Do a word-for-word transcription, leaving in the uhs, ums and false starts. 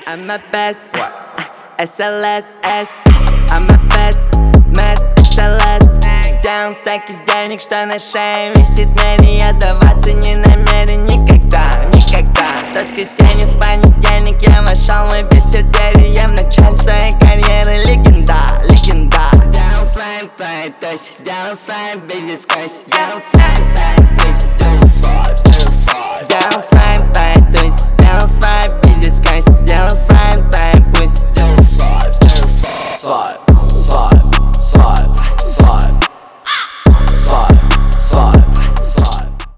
I'm the best, эс эл эс, S. I'm the best, mess, эс эл эс. Сделан стек из денег, что на шее висит мне. Я сдаваться не намерен никогда, никогда. С воскресенья в понедельник я вошел в все двери. Я в начале своей карьеры легенда, легенда. Сделал своим твоей тоси, сделал своим бизнес-коси. Сделал своим твоей тоси, сделал свой, сделал свой. Сделал своим твоей тоси, сделал своим бизнес-коси.